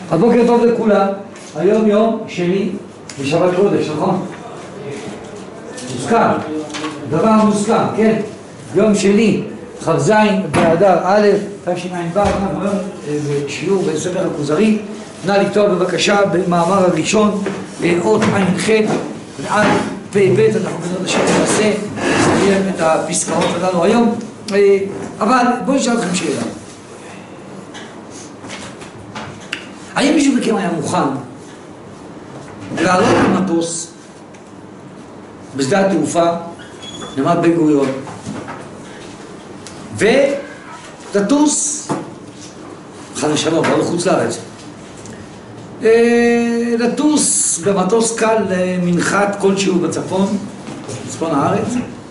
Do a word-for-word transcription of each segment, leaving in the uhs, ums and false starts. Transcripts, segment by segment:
אז בוקר טוב לכולם. היום יום שני בשבת קודש, נכון? מוסכם, דבר מוסכם, כן? יום שני, כ"ז באדר א' תשע"ו, אנחנו היום בשיעור בספר הכוזרי. נא לכתוב בבקשה במאמר הראשון אות ע"ח ועד פ"ב. אנחנו בעזרת השם ננסה לסיים את הפסקאות הללו היום, אבל בואו נשאל אתכם שאלה. האם מישהו מכם היה מוכן לעלות למטוס בשדה התעופה נמל בן גוריון ולטוס חד ושלום, לא לחוץ לארץ, לטוס במטוס קל למנחת כלשהו בצפון, בצפון הארץ,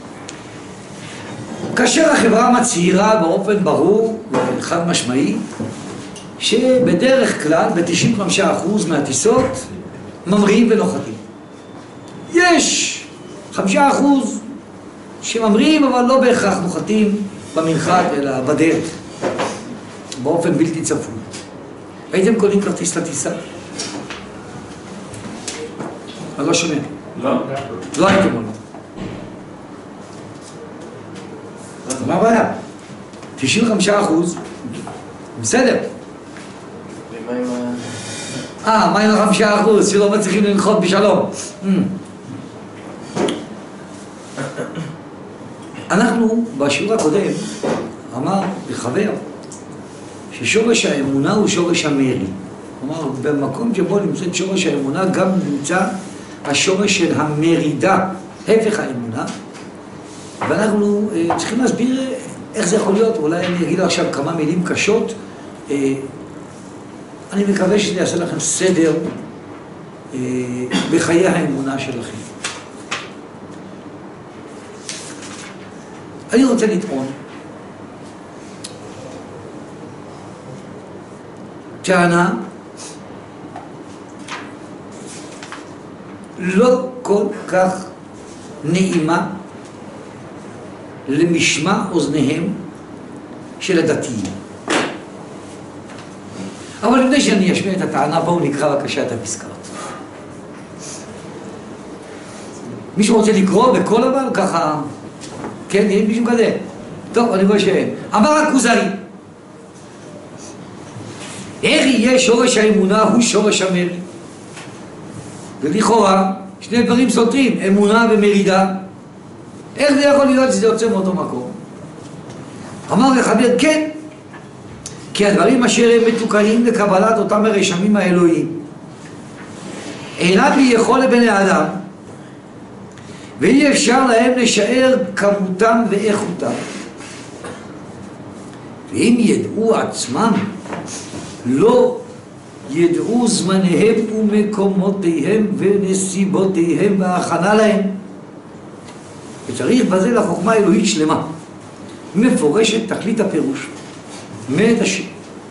כאשר החברה מצהירה באופן ברור וחד משמעי שבדרך כלל ב-תשעים וחמישה אחוז מהטיסות ממריאים ונוחתים. יש חמישה אחוז שממריאים אבל לא בהכרח נוחתים במנחת אלא בדרך באופן בלתי צפוי. הייתם קונים כרטיס לטיסה? אני לא שומע. לא. לא הייתם קונים. מה הבעיה? תשעים וחמישה אחוז בסדר. אה, מה עם החמישה אחוז שלא מצליחים לנחות בשלום? אנחנו בשיעור הקודם אמר לחבר ששורש האמונה הוא שורש המרי. כלומר, במקום שבו נמצאת שורש האמונה גם נמצא השורש של המרידה, הפך האמונה, ואנחנו אה, צריכים להסביר איך זה יכול להיות. אולי אני אגיד עכשיו כמה מילים קשות. אה, אני מקווה שזה יעשה לכם סדר אה, בחיי האמונה שלכם. אני רוצה לטעון טענה לא כל כך נעימה למשמע אוזניהם של הדתיים. אבל לפני שאני אשמיע את הטענה, בואו נקרא בבקשה את הפסקאות. מישהו רוצה לקרוא בכל אבל ככה? כן, יש מישהו כזה? טוב, אני רואה שאין. אמר הכוזרי, איך יהיה שורש האמונה הוא שורש המרי? ולכאורה שני דברים סותרים, אמונה ומרידה. איך זה יכול להיות שזה יוצא מאותו מקום? אמר לחבר, כן, כי הדברים אשר הם מתוקנים לקבלת אותם הרשמים האלוהיים אינם ביכול לבני אדם, ואי אפשר להם לשער כמותם ואיכותם. ואם ידעו עצמם לא ידעו זמניהם ומקומותיהם ונסיבותיהם וההכנה להם. וצריך בזה לחוכמה אלוהית שלמה מפורשת תכלית הפירוש מאת השם.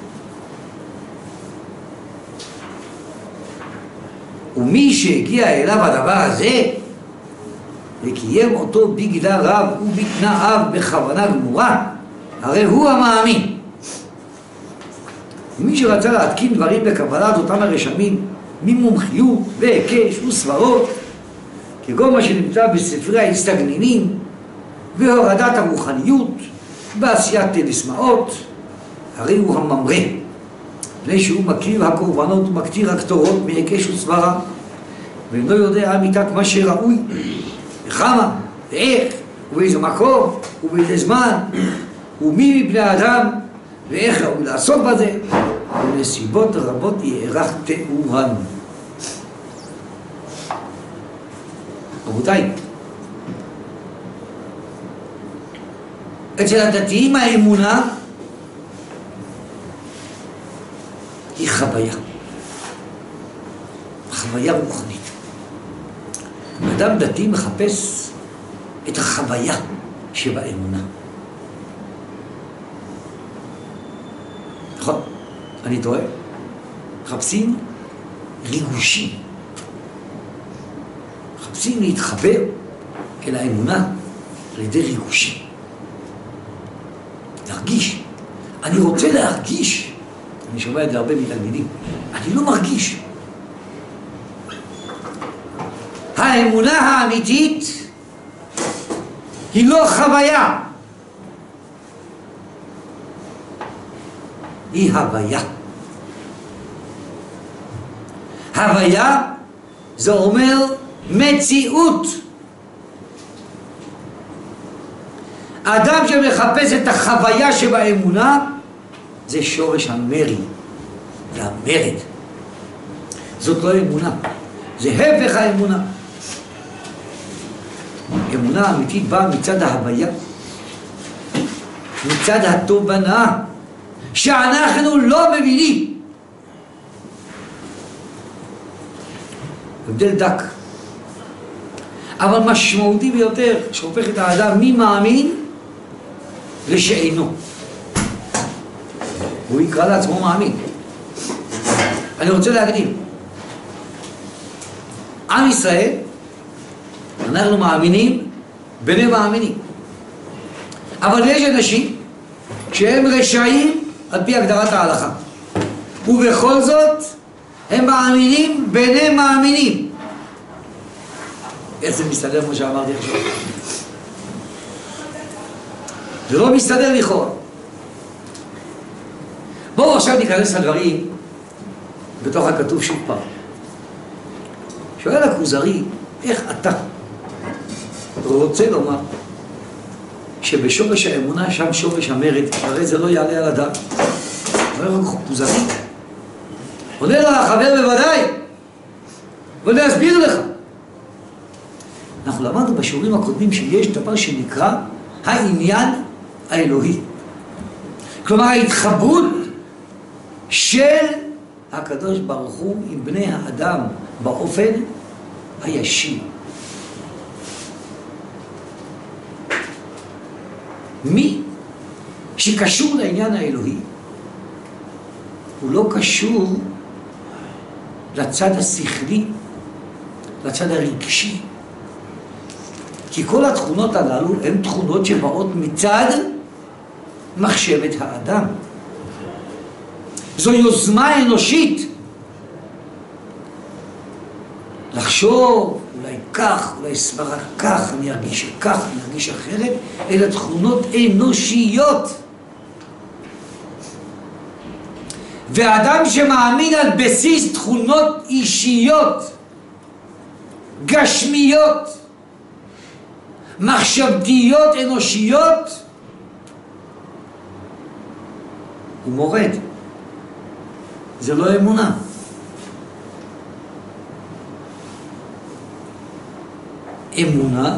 ומי שהגיע אליו הדבר הזה וקיים אותו בגלל רב ובתנאיו בכוונה גמורה, הרי הוא המאמין. ומי שרצה להתקין דברים לקבלת אותם הרשמים ממומחיות והיקש וסברות, כגון מה שנמצא בספרי ההסתגנינים והורדת הרוחניות בעשיית טלסמאות, הרי הוא הממרה, לפני שהוא מכיר הקורבנות ומקטיר הקטורות מהיקש וסברה, ואינו יודע אמיתת מה שראוי, וכמה, ואיך, ובאיזה מקום, ובאיזה זמן, ומי מבני האדם, ואיך ראוי לעסוק בזה, ונסיבות רבות יארך תיאורן. רבותיי, אצל הדתיים האמונה היא חוויה, חוויה רוחנית. אדם דתי מחפש את החוויה שבאמונה. נכון, אני טועה. מחפשים ריגושים, מחפשים להתחבר אל האמונה על ידי ריגושים, להרגיש. אני רוצה להרגיש אני שומע את זה הרבה מתלמידים, אני לא מרגיש. האמונה האמיתית היא לא חוויה, היא הוויה. הוויה זה אומר מציאות. האדם שמחפש את החוויה שבאמונה זה שורש המרי והמרד. זאת לא אמונה, זה הפך האמונה. אמונה אמיתית באה מצד ההוויה, מצד התובנה שאנחנו לא מבינים. הבדל דק אבל משמעותי ביותר, שהופך את האדם ממאמין לשאינו. הוא יקרא לעצמו מאמין. אני רוצה להקדים, עם ישראל, אנחנו מאמינים בני מאמינים, אבל יש אנשים שהם רשעים על פי הגדרת ההלכה, ובכל זאת הם מאמינים בני מאמינים. איך זה מסתדר מה שאמרתי עכשיו? זה לא מסתדר לכאורה. בואו עכשיו ניכנס לדברים בתוך הכתוב שוב פעם. שואל הכוזרי, איך אתה רוצה לומר שבשורש האמונה שם שורש המרד? הרי זה לא יעלה על הדעת. אומר הכוזרי, עונה לו החבר בוודאי, ולהסביר לך. אנחנו למדנו בשיעורים הקודמים שיש דבר שנקרא העניין האלוהי. כלומר ההתחברות של הקדוש ברוך הוא עם בני האדם באופן הישיר. מי שקשור לעניין האלוהי הוא לא קשור לצד השכלי, לצד הרגשי, כי כל התכונות הללו הן תכונות שבאות מצד מחשבת האדם. זו יוזמה אנושית לחשוב, אולי כך, אולי סברה כך, אני ארגיש שכך, אני ארגיש אחרת. אלה תכונות אנושיות. והאדם שמאמין על בסיס תכונות אישיות, גשמיות, מחשבתיות, אנושיות, הוא מורד. זה לא אמונה. אמונה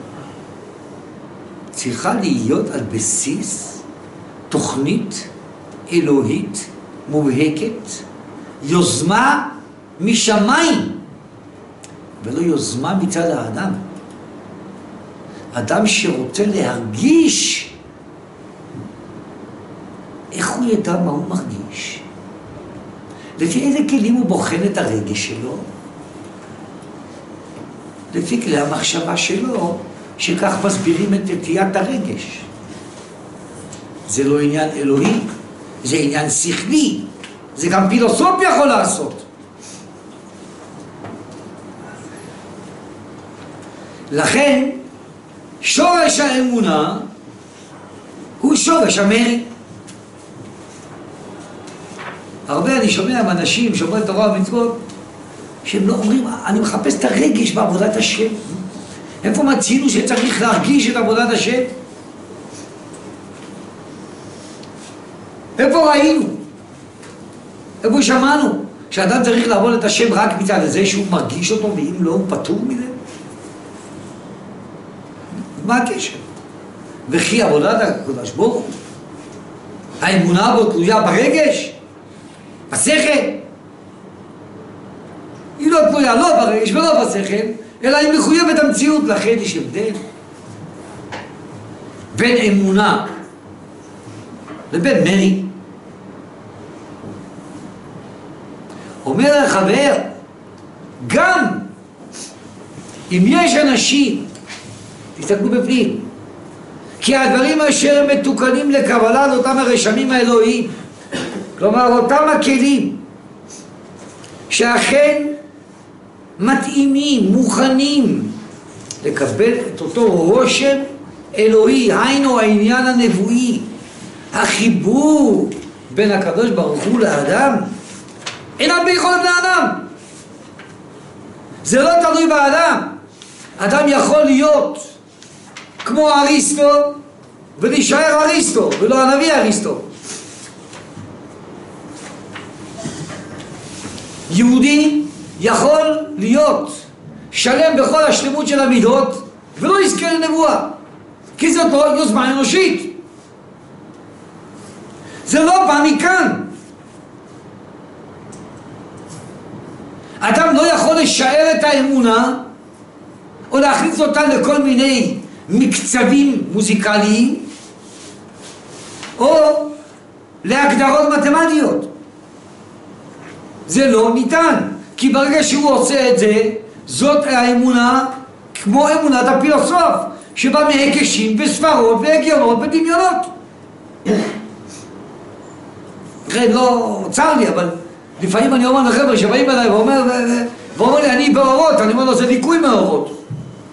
צריכה להיות על בסיס תוכנית אלוהית מובהקת, יוזמה משמיים, ולא יוזמה מצד האדם. אדם שרוצה להרגיש, איך הוא ידע מה הוא מרגיש? לפי איזה כלים הוא בוחן את הרגש שלו? לפי כלי המחשבה שלו, שכך מסבירים את נטיית הרגש. זה לא עניין אלוהי, זה עניין שכלי, זה גם פילוסופיה יכול לעשות. לכן שורש האמונה הוא שורש המרד. הרבה אני שומע מאנשים שומרי תורה ומצוות שהם לא אומרים, אני מחפש את הרגש בעבודת השם. איפה מצינו שצריך להרגיש את עבודת השם? איפה ראינו? איפה שמענו שאדם צריך לעבוד את השם רק מצד זה שהוא מרגיש אותו, ואם לא הוא פטור מזה? מה הקשר? וכי עבודת הקדוש ברוך הוא, האמונה בו תלויה ברגש, בשכל. היא לא תלויה לא ברגש ולא בשכל, אלא היא מחויבת המציאות. לכן יש הבדל בין אמונה לבין מרי. אומר החבר, גם אם יש אנשים, תסתכלו בפנים, כי הדברים אשר מתוקנים לקבלה לאותם הרשמים האלוהיים, כלומר, אותם הכלים שאכן מתאימים, מוכנים לקבל את אותו רושם אלוהי, היינו העניין הנבואי, החיבור בין הקדוש ברוך הוא לאדם, אינה ביכולת לאדם. זה לא תלוי באדם. אדם יכול להיות כמו אריסטו ולהישאר אריסטו ולא הנביא אריסטו. יהודי יכול להיות שלם בכל השלמות של המידות ולא יזכה לנבואה, כי זאת לא יוזמה אנושית. זה לא בא מכאן. אדם לא יכול לשער את האמונה או להכניס אותה לכל מיני מקצבים מוזיקליים או להגדרות מתמטיות. זה לא ניתן, כי ברגע שהוא עושה את זה, זאת האמונה כמו אמונת הפילוסוף, שבא מהיקשים וסברות והגיונות ודמיונות. לא צר לי, אבל לפעמים אני אומר לחבר'ה שבאים אליי ואומר, ואומר לי, אני באורות, אני אומר לו, זה ליקוי מאורות.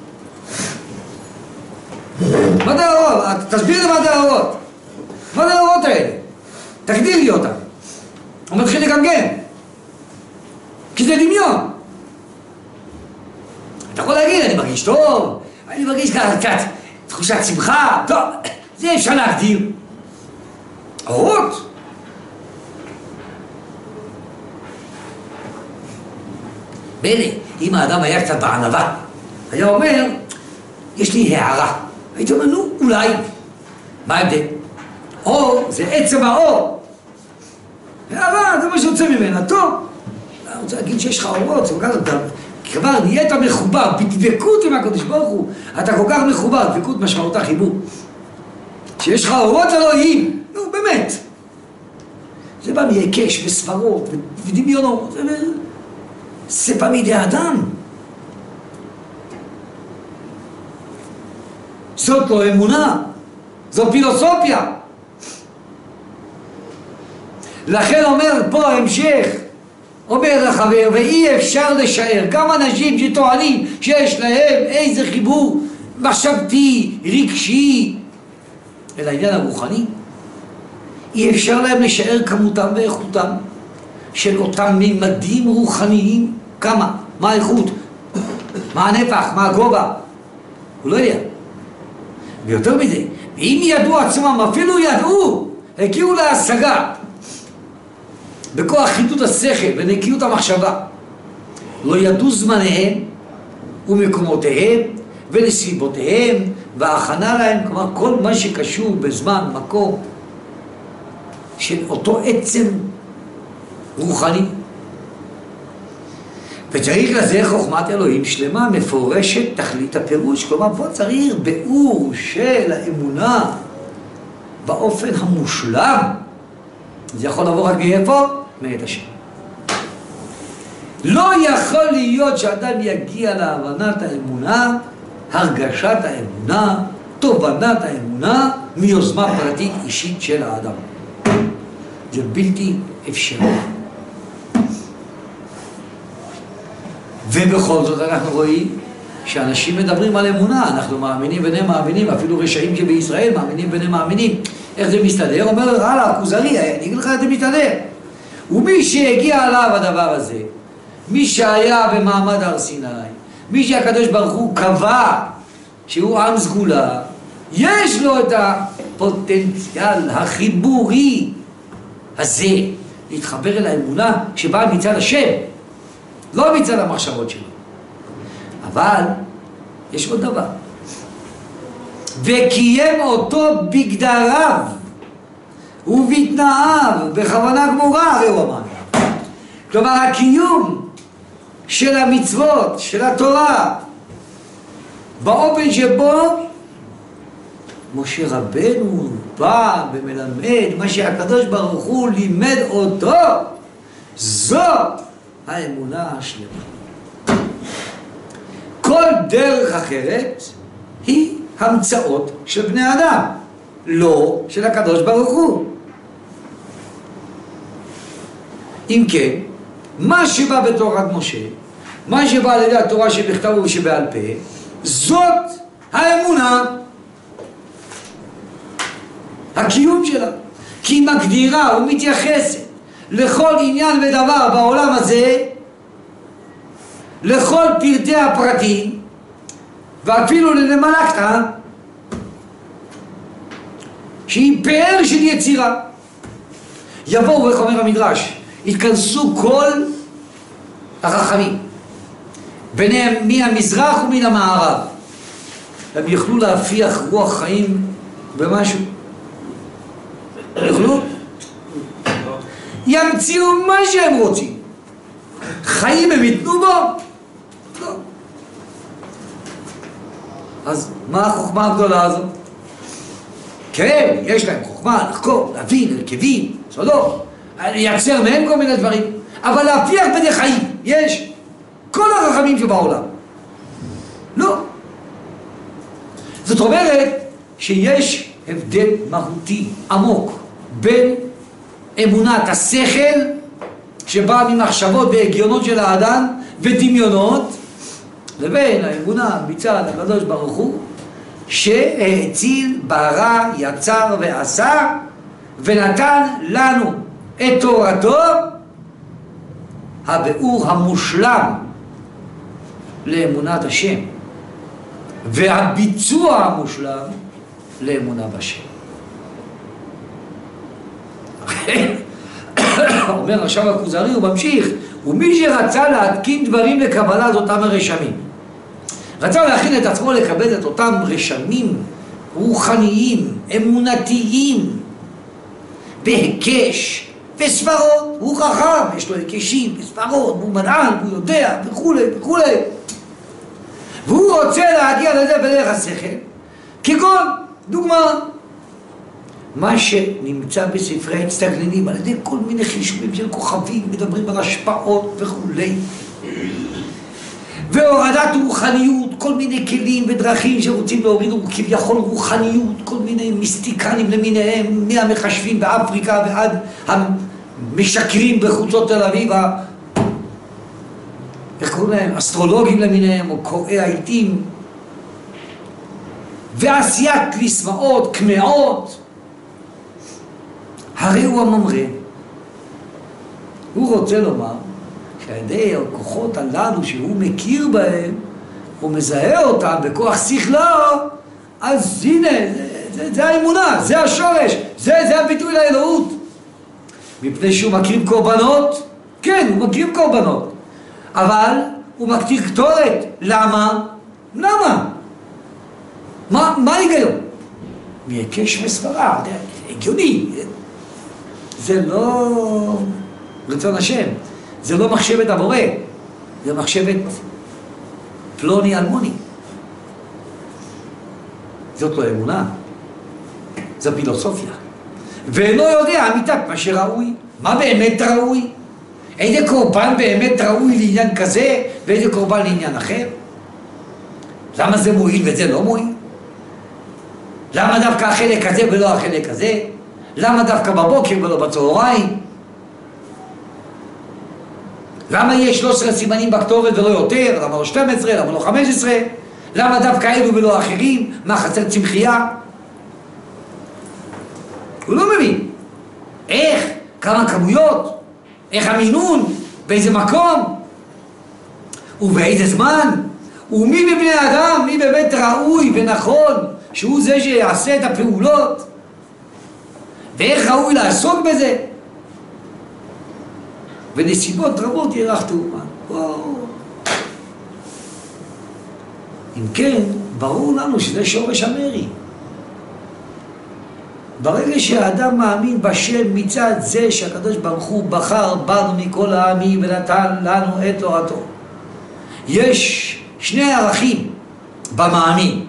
מה זה האורות? תסביר לי מה זה האורות. מה זה האורות האלה? תגדיר לי אותם. הוא מתחיל לגמגם, כי זה דמיון. אתה יכול להגיד, אני מרגיש טוב, אני מרגיש קצת תחושת שמחה, טוב, זה אפשר להגדיר. אורות. מילא, אם האדם היה קצת בענווה, היה אומר, יש לי הערה. הייתי אומר, נו, אולי. מה ההבדל? אור זה עצם האור. הערה, זה מה שיוצא ממנה, טוב. אני רוצה להגיד שיש לך אורות, זה כל כך אדם. כבר נהיית מחובר, בדבקות עם הקדוש ברוך הוא. אתה כל כך מחובר, דבקות משמעותה חיבור. שיש לך אורות אלוהים, נו, באמת. זה בא מהיקש וסברות ודמיונות. זה בא מידי האדם. זאת לא אמונה, זו פילוסופיה. לכן אומר פה המשך, אומר לחבר, ואי אפשר לשער, גם אנשים שטוענים שיש להם איזה חיבור מחשבתי, רגשי, אל העניין הרוחני, אי אפשר להם לשער כמותם ואיכותם של אותם ממדים רוחניים. כמה? מה האיכות? מה הנפח? מה הגובה? הוא לא יודע. ויותר מזה, ואם ידעו עצמם, אפילו ידעו, הגיעו להשגה בכוח חידוד השכל ונקיות המחשבה, לא ידעו זמניהם ומקומותיהם ונסיבותיהם וההכנה להם, כלומר כל מה שקשור בזמן, מקום של אותו עצם רוחני. וצריך לזה חוכמת אלוהים שלמה, מפורשת תכלית הפירוש. כלומר, פה צריך ביאור של האמונה באופן המושלם. זה יכול לבוא רק מאיפה? מאת השם. לא יכול להיות שאדם יגיע להבנת האמונה, הרגשת האמונה, תובנת האמונה, מיוזמה פרטית אישית של האדם. זה בלתי אפשרי. ובכל זאת אנחנו רואים שאנשים מדברים על אמונה, אנחנו מאמינים ונהם מאמינים, אפילו רשעים שבישראל מאמינים ונהם מאמינים. איך זה מסתדר? אומר, הלאה, כוזרי, אני אגיד לך את זה מסתדר. ומי שהגיע עליו הדבר הזה, מי שהיה במעמד הר סיני, מי שהקדוש ברוך הוא קבע שהוא עם סגולה, יש לו את הפוטנציאל החיבורי הזה להתחבר אל האמונה שבאה מצד השם, לא מצד המחשבות שלו. אבל יש עוד דבר, וקיים אותו בגדריו ובתנאיו בכוונה גמורה, הרי הוא אמר. כלומר, הקיום של המצוות, של התורה, באופן שבו משה רבנו בא ומלמד מה שהקדוש ברוך הוא לימד אותו, זאת האמונה השלמה. כל דרך אחרת היא המצאות של בני אדם, לא של הקדוש ברוך הוא. אם כן, מה שבא בתורת משה, מה שבא על ידי התורה שבכתב ושבעל פה, זאת האמונה, הקיום שלה, כי היא מגדירה ומתייחסת לכל עניין ודבר בעולם הזה, לכל פרטי הפרטים, ואפילו לנמלה קטן, שהיא פאר של יצירה. יבואו, איך אומר המדרש, התכנסו כל החכמים, ביניהם מהמזרח ומן המערב, הם יכלו להפיח רוח חיים במשהו? יכלו? ימציאו מה שהם רוצים, חיים הם יתנו בו? לא. אז מה החוכמה הגדולה הזאת? כן, יש להם חוכמה לחקור, להבין, הרכבים, סודות, לייצר מהם כל מיני דברים, אבל להפיח בני חיים, יש כל החכמים שבעולם. לא. זאת אומרת שיש הבדל מהותי עמוק בין אמונת השכל שבאה ממחשבות והגיונות של האדם ודמיונות, לבין האמונה מצד הקדוש ברוך הוא שהאציל, ברא, יצר ועשה ונתן לנו את תורתו, הביאור המושלם לאמונת השם והביצוע המושלם לאמונה בשם. אומר עכשיו הכוזרי, הוא ממשיך, ומי שרצה להתקין דברים לקבלה זאת אותם הרשמים, רצה להכין את עצמו לקבל את אותם רשמים רוחניים, אמונתיים, בהיקש וסברות. הוא חכם, יש לו היקשים וסברות, הוא מדען, הוא יודע וכו' וכו', והוא רוצה להגיע לזה בדרך השכל, כגון דוגמה מה שנמצא בספרי הצטגנינים על ידי כל מיני חישובים של כוכבים, מדברים על השפעות וכו', והורדת רוחניות, כל מיני כלים ודרכים שרוצים להוריד כביכול רוחניות, כל מיני מיסטיקנים למיניהם, מהמחשבים באפריקה ועד המשקרים בחוצות תל אביב, איך קוראים להם? אסטרולוגים למיניהם, או קוראי העיתים, ועשיית לסמאות, כמעות. הרי הוא הממרא. הוא רוצה לומר שעל ידי הכוחות הללו שהוא מכיר בהם, הוא מזהה אותם בכוח שכלו, אז הנה, זה, זה, זה האמונה, זה השורש, זה, זה הביטוי לאלוהות. מפני שהוא מקריב קורבנות, כן, הוא מקריב קורבנות, אבל הוא מקטיר קטורת. למה? למה? מה, מה ההיגיון? מהיקש וסברה, הגיוני. זה לא רצון השם, זה לא מחשבת הבורא, זה מחשבת פלוני אלמוני. זאת לא אמונה, זו פילוסופיה. ואינו יודע אמיתת מה שראוי, מה באמת ראוי, איזה קורבן באמת ראוי לעניין כזה ואיזה קורבן לעניין אחר. למה זה מועיל וזה לא מועיל? למה דווקא החלק הזה ולא החלק הזה? למה דווקא בבוקר ולא בצהריים? למה יש שלוש עשרה סימנים בכתובת ולא יותר? למה לא שתים עשרה? למה לא חמש עשרה? למה דווקא אלו ולא אחרים? מה, חסר צמחייה? הוא לא מבין. איך? כמה כמויות? איך המינון? באיזה מקום? ובאיזה זמן? ומי מבני האדם, מי באמת ראוי ונכון שהוא זה שיעשה את הפעולות? ואיך ראוי לעסוק בזה? ונסיבות רבות ירחת אומן. אם כן, ברור לנו שזה שורש המרי. ברגע שהאדם מאמין בשם מצד זה שהקדוש ברוך הוא בחר בנו מכל העמים ונתן לנו את תורתו, יש שני ערכים במאמין.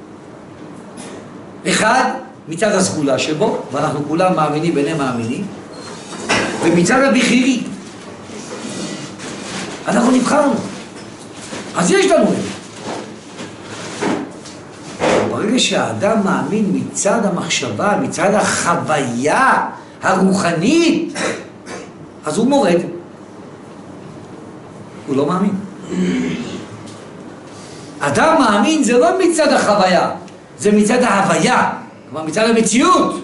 אחד, מצד הסגולה שבו, ואנחנו כולם מאמינים ביניהם מאמינים, ומצד הבחירי. אנחנו נבחרנו, אז יש לנו את זה. ברגע שהאדם מאמין מצד המחשבה, מצד החוויה הרוחנית, אז הוא מורד. הוא לא מאמין. אדם מאמין זה לא מצד החוויה, זה מצד ההוויה, כלומר מצד המציאות.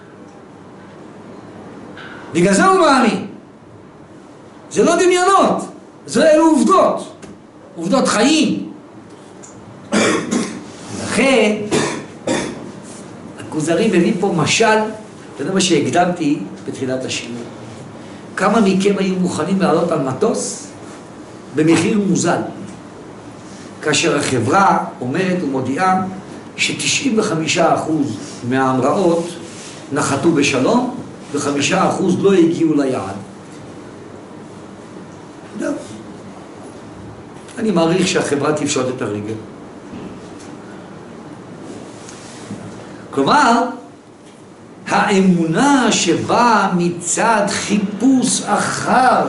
בגלל זה הוא מאמין. זה לא דמיונות, זה אלו עובדות, עובדות חיים. לכן הכוזרי מביא פה משל, זה מה שהקדמתי בתחילת השיעור. כמה מכם היו מוכנים לעלות על מטוס במחיר מוזל, כאשר החברה אומרת ומודיעה ש-תשעים וחמישה אחוז מההמראות נחתו בשלום ו-חמישה אחוז לא הגיעו ליעד. לא. אני מעריך שהחברה תפשוט את הרגל. כלומר, האמונה שבאה מצד חיפוש אחר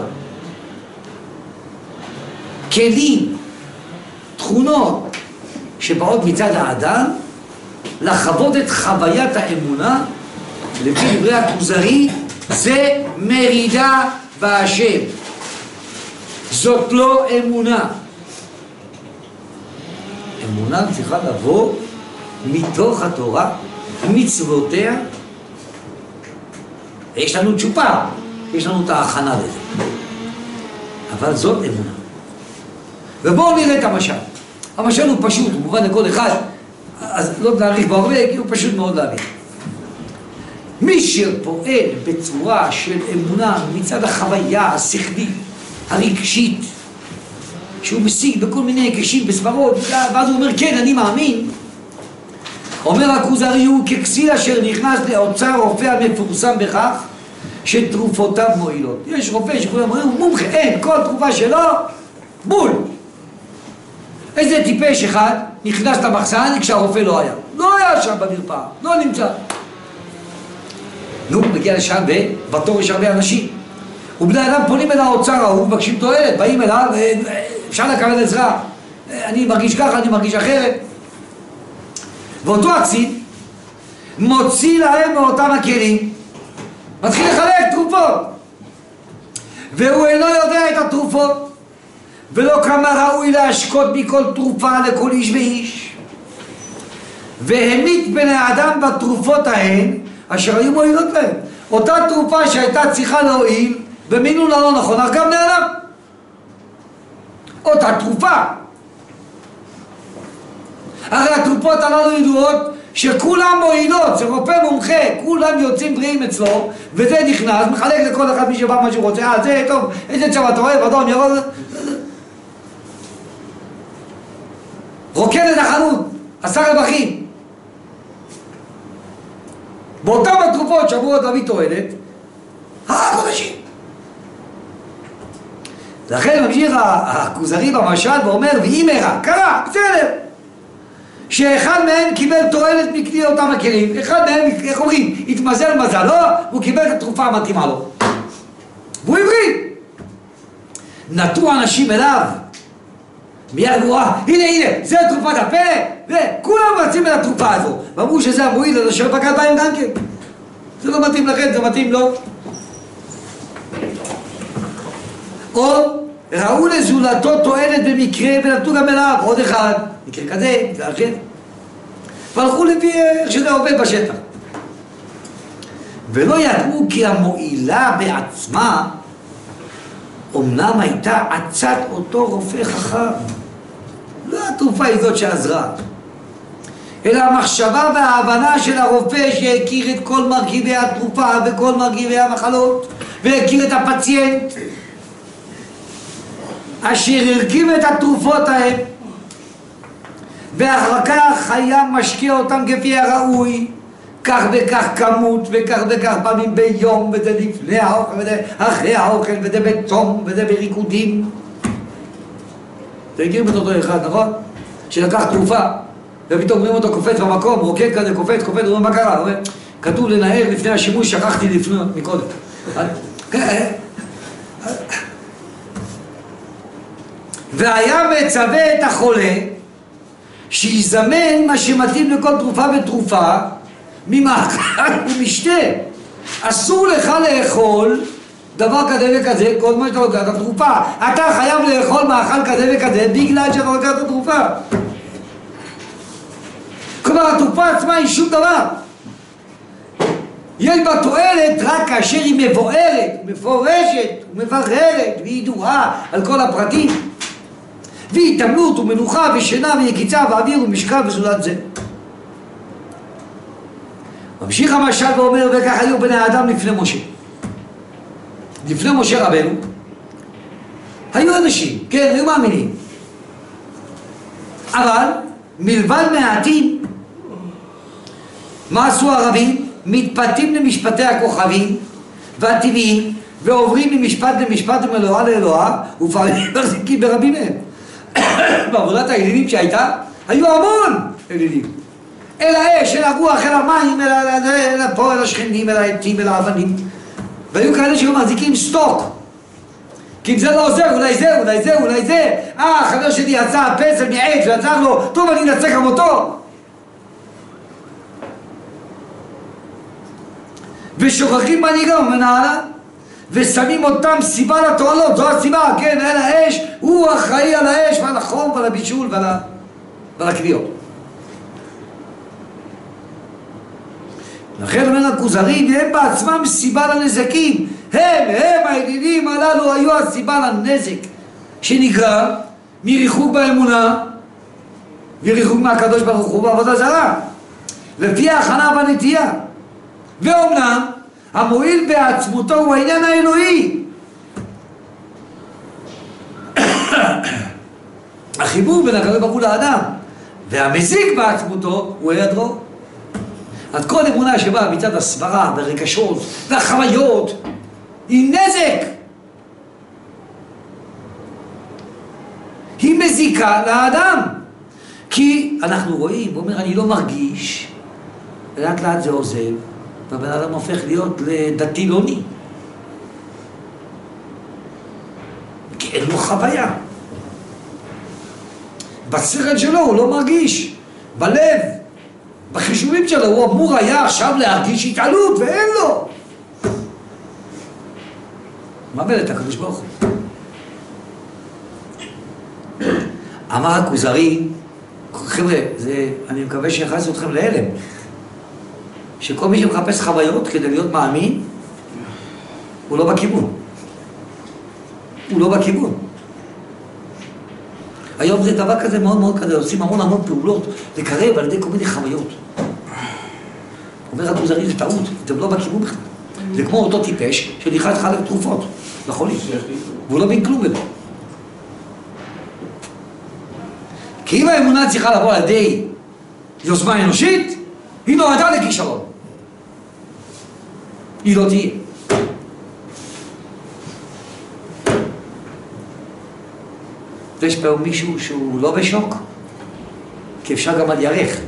כלים, תכונות שבאות מצד האדם, לחוות את חוויית האמונה, לפי דברי הכוזרי, זה מרידה בהשם. זאת לא אמונה. אמונה צריכה לבוא מתוך התורה, מצוותיה. יש לנו תשופה, יש לנו את ההכנה לזה. אבל זאת אמונה. ובואו נראה את המשל. המשל הוא פשוט, הוא מובן לכל אחד, אז לא נאריך בו הרבה, כי הוא פשוט מאוד להבין. מי שפועל בצורה של אמונה מצד החוויה השכלית, הרגשית, שהוא משיג בכל מיני הקשים בסברות, ואז הוא אומר, כן, אני מאמין. אומר הכוזרי, הוא ככסיל אשר נכנס לאוצר רופא המפורסם בכך, שתרופותיו מועילות. יש רופא שכולם אומרים, הוא מומחה, אין, כל תרופה שלו, בול. איזה טיפש אחד נכנס למחסן כשהרופא לא היה. לא היה שם במרפאה, לא נמצא. נו, מגיע לשם ובתור יש הרבה אנשים. ובני אדם פונים אל האוצר ההוא, מבקשים תועלת, באים אליו, אפשר לקבל עזרה. אני מרגיש ככה, אני מרגיש אחרת. ואותו הקצין מוציא להם מאותם הכלים, מתחיל לחלק תרופות. והוא אינו יודע את התרופות, ולא כמה ראוי להשקות מכל תרופה לכל איש ואיש. והמיט בני האדם בתרופות ההן, אשר היו מועילות להם. אותה תרופה שהייתה צריכה להועיל, במינון הלא נכון, הרגה בני אדם. אותה תרופה. הרי התרופות הללו ידועות שכולם מועילות, זה רופא מומחה, כולם יוצאים בריאים אצלו, וזה נכנס, מחלק לכל אחד מי שבא מה שהוא רוצה, אה, זה טוב, איזה צבע אתה אוהב, אדום, ירוק, רוקד את החנות, עשה רווחים. באותם התרופות שאמורות להביא תועלת, החודשים. לכן ממשיך הכוזרי במשל ואומר, ואם הרע, קרה, בסדר. שאחד מהם קיבל תועלת מכלי אותם הכלים, אחד מהם, איך אומרים, התמזל מזלו, והוא קיבל את התרופה המתאימה לו. והוא הבריא. נטו אנשים אליו. מיד הוא ראה, הנה הנה, זה תרופת הפלא, וכולם רצים אל התרופה הזו. ואמרו שזה המועיל, אז אשר פגע בהם גם כן. זה לא מתאים לכם, זה מתאים לו. או ראו לזולתו תועלת במקרה ונתנו גם אליו, עוד אחד, מקרה כזה, ואחר. והלכו לפי איך שזה עובד בשטח. ולא ידעו כי המועילה בעצמה אמנם הייתה עצת אותו רופא חכם. לא התרופה היא זאת שעזרה, אלא המחשבה וההבנה של הרופא שהכיר את כל מרכיבי התרופה וכל מרכיבי המחלות, והכיר את הפציינט אשר הרכיב את התרופות ההם, ואחר כך היה משקיע אותם כפי הראוי, כך וכך כמות וכך וכך פעמים ביום, וזה לפני האוכל וזה אחרי האוכל, וזה בצום וזה בריקודים. זה הכיר בתותו אחד, נכון? שלקח תרופה ופתאום רואים אותו קופץ במקום, רוקד כזה, קופץ, קופץ, הוא אומר מה קרה? הוא אומר, כתוב לנער לפני השימוש, שכחתי לפנות מקודם. והיה מצווה את החולה שיזמן מה שמתאים לכל תרופה ותרופה ממאכל ומשתה. אסור לך לאכול דבר כזה וכזה, כל מה שאתה לוקח את התרופה. אתה חייב לאכול מאכל כזה וכזה בגלל שאתה לוקח את התרופה. כלומר, התרופה עצמה היא שום דבר. יש בה תועלת רק כאשר היא מבוארת, מפורשת, ומבררת, והיא ידועה על כל הפרטים. והיא התאמנות ומנוחה ושינה ויקיצה ואוויר ומשקל וסעודת זה. ממשיך המשל ואומר, וכך היו בני האדם לפני משה. לפני משה רבנו, היו אנשים, כן, היו מאמינים. אבל, מלבד מעטים, מה עשו הרבים? מתפתים למשפטי הכוכבים והטבעיים, ועוברים ממשפט למשפט ומאלוהה לאלוהה, ופעמים מחזיקים ברבים מהם. בעבודת האלילים שהייתה, היו המון אלילים. אל האש, אל הרוח, אל המים, אל הפה, אל השכנים, אל העטים, אל האבנים. והיו כאלה שהיו מחזיקים סטוק. כי אם זה לא עוזר, אולי זה, אולי זה, אולי זה. אה, החבר שלי יצא פסל מעץ, ויצא לו, טוב, אני נצא גם אותו. ושוכחים מנהיגה ומנהלה, ושמים אותם סיבה לתועלות. זו הסיבה, כן, אל האש, הוא אחראי על האש ועל החום ועל הבישול ועל, ועל הקביעות. לכן אומר הכוזרי, והם בעצמם סיבה לנזקים. הם, הם הידידים הללו היו הסיבה לנזק שנגרם מריחוק באמונה וריחוק מהקדוש ברוך הוא בעבודה זרה, לפי ההכנה והנטייה. ואומנם המועיל בעצמותו הוא העניין האלוהי. החיבור בין הקדוש ברוך הוא לאדם, והמזיק בעצמותו הוא היעדרו. אז כל אמונה שבאה מצד הסברה והרגשות והחוויות היא נזק. היא מזיקה לאדם. כי אנחנו רואים, הוא אומר, אני לא מרגיש, לאט לאט זה עוזב, והבן אדם הופך להיות לדתי לוני. כי אין לו חוויה. בשכל שלו הוא לא מרגיש, בלב, בחישובים שלו, הוא אמור היה עכשיו להרגיש התעלות, ואין לו. מה בלת הקדוש ברוך הוא? אמר הכוזרי, חבר'ה, זה, אני מקווה שיחס אתכם להלם, שכל מי שמחפש חוויות כדי להיות מאמין, הוא לא בכיוון. הוא לא בכיוון. היום זה דבר כזה מאוד מאוד כזה, עושים המון המון פעולות לקרב על ידי כל מיני חוויות. אומר הכוזרי, זה טעות, אתם לא בכיוון בכלל. זה כמו אותו טיפש שנכנס חלק תרופות לחולים, והוא לא בין כלום בזה. כי אם האמונה צריכה לבוא על ידי יוזמה אנושית, היא נועדה לכישרון. היא לא תהיה. יש פה מישהו שהוא לא בשוק, כי אפשר גם על ירך.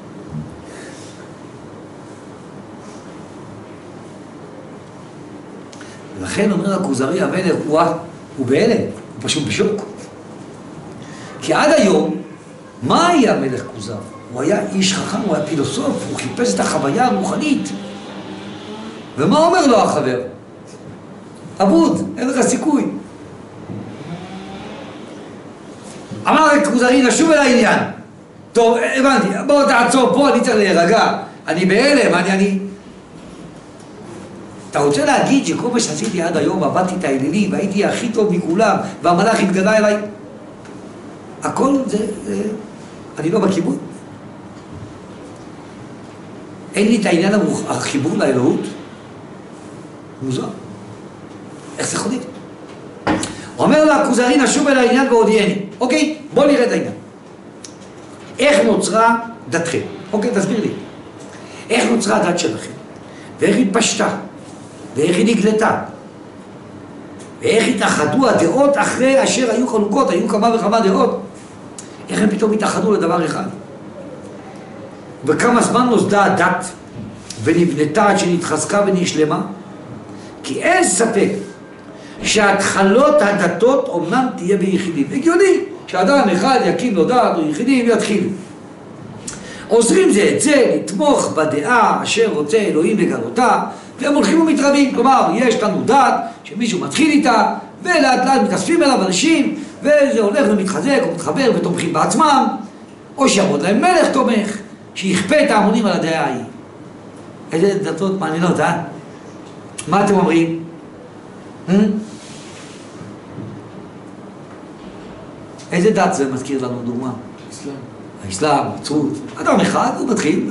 לכן אומר הכוזרי, המלך הוא, הוא בהלם, הוא פשוט בשוק. כי עד היום, מה היה המלך כוזר? הוא היה איש חכם, הוא היה פילוסוף, הוא חיפש את החוויה הרוחנית. ומה אומר לו החבר? אבוד, אין לך סיכוי. אמר הכוזרי, נשוב אל העניין. טוב, הבנתי, בוא תעצור פה, אני צריך להירגע. אני בהלם, אני, אני... אתה רוצה להגיד שכל מה שעשיתי עד היום, עבדתי את האלילים, והייתי הכי טוב מכולם, והמלאך התגלה אליי? הכל זה, זה... אני לא בכיוון. אין לי את העניין החיבור לאלוהות. מוזר. איך זה חודית? אומר לה, הכוזרי, נשוב אל העניין והודיעני. אוקיי, בוא נראה את העניין. איך נוצרה דתכם? אוקיי, תסביר לי. איך נוצרה הדת שלכם? ואיך היא פשטה? ואיך היא נגלתה? ואיך התאחדו הדעות אחרי אשר היו חלוקות, היו כמה וכמה דעות? איך הם פתאום התאחדו לדבר אחד? וכמה זמן נוסדה הדת ונבנתה עד שנתחזקה ונשלמה? כי אין ספק שהתחלות הדתות אומנם תהיה ביחידים. הגיוני שאדם אחד יקים לו דת או יחידים ויתחיל. עוזרים זה את זה לתמוך בדעה אשר רוצה אלוהים לגלותה, והם הולכים ומתרבים. כלומר, יש לנו דת שמישהו מתחיל איתה, ולאט לאט מתאספים אליו אנשים, וזה הולך ומתחזק ומתחבר ותומכים בעצמם, או שיעמוד להם מלך תומך, שיכפה את ההמונים על הדעה ההיא. איזה דתות מעניינות, אה? מה אתם אומרים? איזה דת זה מזכיר לנו דוגמה? אסלאם. האסלאם, נצרות. אדם אחד, הוא מתחיל.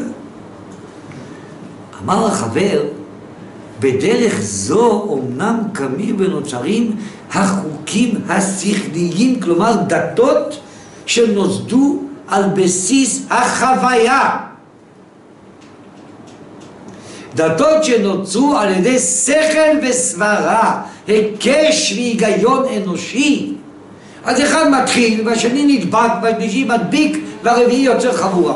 אמר החבר, בדרך זו אמנם קמים ונוצרים החוקים השכליים, כלומר דתות שנוסדו על בסיס החוויה. דתות שנוצרו על ידי שכל וסברה, היקש והיגיון אנושי. אז אחד מתחיל, והשני נדבק, והשלישי מדביק, והרביעי יוצר חבורה.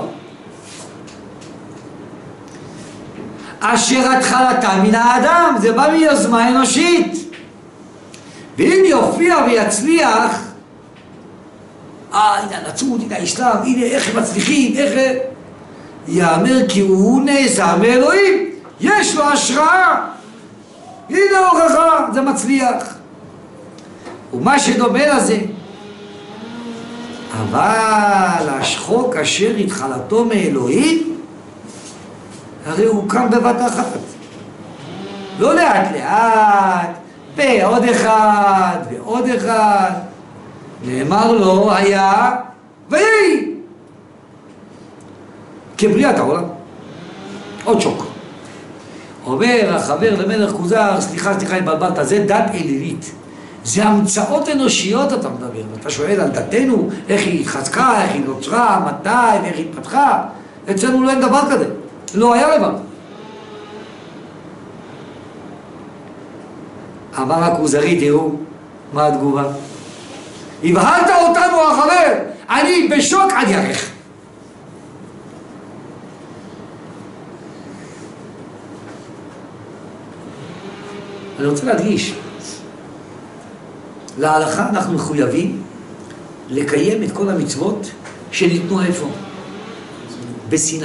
אשר התחלתה מן האדם, זה בא מיוזמה אנושית. ואם יופיע ויצליח, אה, הנה הנצרות, הנה האסלאם, הנה איך הם מצליחים, איך... יאמר כי הוא נעשה מאלוהים, יש לו השראה. הנה ההוכחה, זה מצליח. ומה שדומה לזה, אבל השחוק אשר התחלתו מאלוהים, הרי הוא קם בבת אחת. לא לאט לאט, ועוד אחד, ועוד אחד. נאמר לו, היה ויהי. כבריאת העולם. עוד שוק. אומר החבר למלך כוזר, סליחה, סליחה, התבלבלת, זה דת אלילית. זה המצאות אנושיות אתה מדבר. אתה שואל על דתנו, איך היא התחזקה, איך היא נוצרה, מתי, ואיך היא התפתחה. אצלנו לא אין דבר כזה. לא היה לבד. אמר הכוזרי, תראו, מה התגובה? הבהלת אותנו החבר, אני בשוק עד ירך. אני רוצה להדגיש, להלכה אנחנו מחויבים לקיים את כל המצוות שניתנו איפה? בסיני.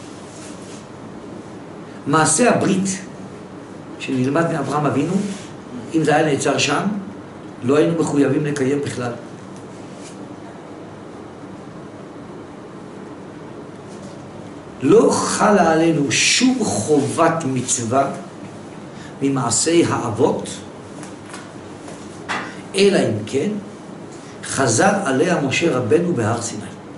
מעשה הברית שנלמד מאברהם אבינו, אם זה היה נעצר שם, לא היינו מחויבים לקיים בכלל. לא חלה עלינו שום חובת מצווה ממעשי האבות, אלא אם כן חזר עליה משה רבנו בהר סיני.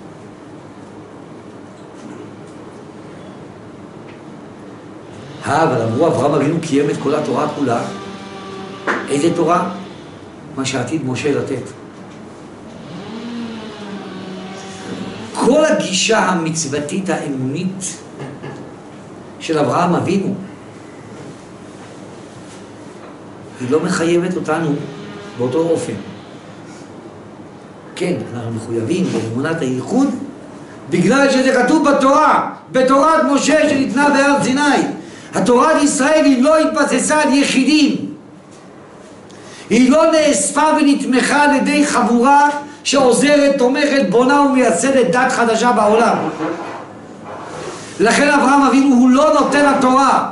אבל אמרו אברהם אבינו קיים את כל התורה כולה. איזה תורה? מה שעתיד משה לתת. כל הגישה המצוותית האמונית של אברהם אבינו היא לא מחייבת אותנו באותו אופן. כן, אנחנו מחויבים באמונת הייחוד בגלל שזה כתוב בתורה, בתורת משה שניתנה בהר סיני. התורת ישראל היא לא התבססה על יחידים. היא לא נאספה ונתמכה על ידי חבורה שעוזרת, תומכת, בונה ומייסדת דת חדשה בעולם. לכן אברהם אבינו הוא לא נותן התורה.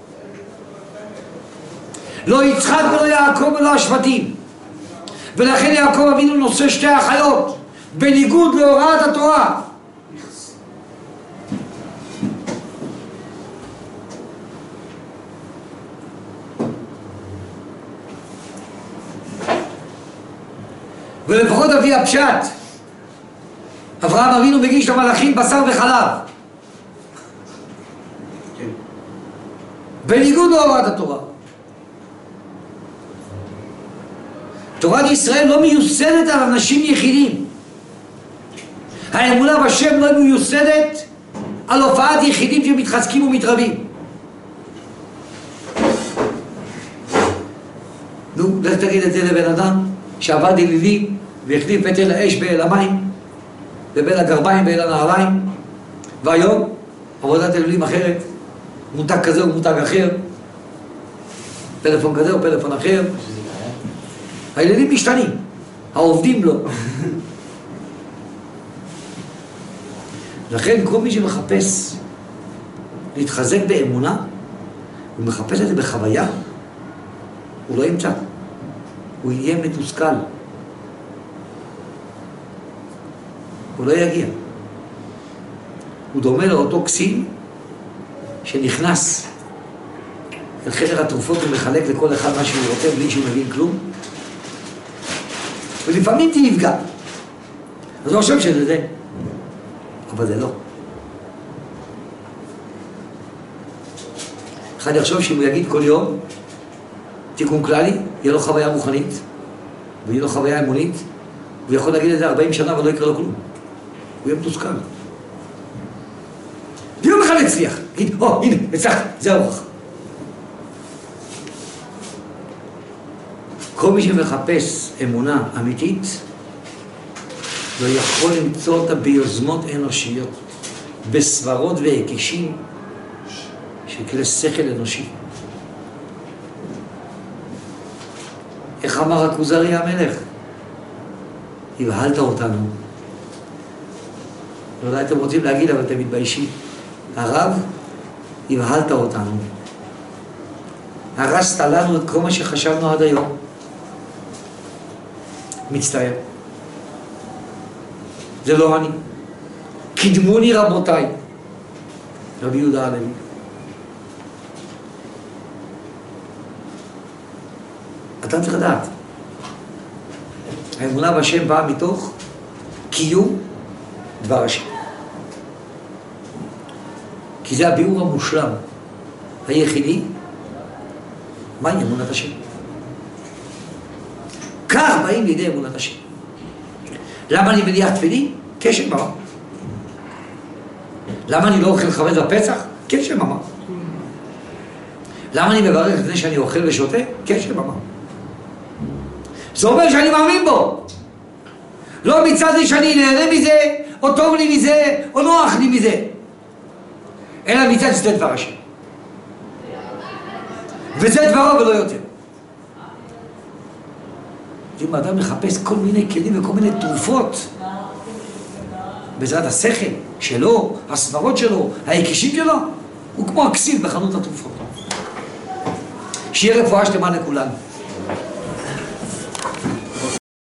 לא יצחק ולא יעקב ולא השבטים. ולכן יעקב אבינו נושא שתי אחיות, בניגוד להוראת התורה. ולפחות אבי הפשט, אברהם אבינו מגיש למלאכים בשר וחלב. בניגוד להוראת התורה. תורת ישראל לא מיוסדת על אנשים יחידים. האמונה בשם לא מיוסדת על הופעת יחידים שמתחזקים ומתרבים. נו, לך תגיד את זה לבן אדם שעבד אלילים והחליף את אל האש באל המים ובין הגרביים באל הנעליים, והיום עבודת אלילים אחרת, מותג כזה או מותג אחר, פלאפון כזה או פלאפון אחר. הילדים משתנים, העובדים לא. לכן כל מי שמחפש להתחזק באמונה הוא מחפש את זה בחוויה, הוא לא ימצא. הוא יהיה מתוסכל. הוא לא יגיע. הוא דומה לאותו קסין שנכנס אל חדר התרופות ומחלק לכל אחד מה שהוא רוצה בלי שהוא מבין כלום. ולפעמים זה יפגע. אז הוא חושב שזה זה. אבל זה לא. אחד יחשוב שאם הוא יגיד כל יום תיקון כללי, יהיה לו חוויה רוחנית ויהיה לו חוויה אמונית, הוא יכול להגיד את זה ארבעים שנה ולא יקרה לו כלום. הוא יהיה מתוסכל. ויום אחד הצליח. תגיד, או, הנה, הצלח, זה האורח. כל מי שמחפש אמונה אמיתית לא יכול למצוא אותה ביוזמות אנושיות, בסברות והקישים של כלי שכל אנושי. איך אמר הכוזרי המלך? הבהלת אותנו. לא יודע, אתם רוצים להגיד, אבל אתם מתביישים. הרב, הבהלת אותנו. הרסת לנו את כל מה שחשבנו עד היום. מצטער. זה לא אני. קדמוני רבותיי. רבי יהודה הלוי. אתה צריך לדעת. האמונה בהשם באה מתוך קיום דבר השם. כי זה הביאור המושלם היחידי מהי אמונת השם. כך באים לידי אמונת השם. למה אני מניח תפילין? כשם אמר. למה אני לא אוכל חמץ בפסח? כשם אמר. למה אני מברך לפני שאני אוכל ושותה? כשם אמר. זה אומר שאני מאמין בו. לא מצד לי שאני נהנה מזה, או טוב לי מזה, או נוח לי מזה. אלא מצד שזה דבר השם. וזה דברו ולא יותר. אם האדם מחפש כל מיני כלים וכל מיני תרופות בעזרת השכל שלו, הסברות שלו, ההקישים שלו, הוא כמו הכסיל בחנות התרופות. שיהיה רפואה שלמה לכולנו.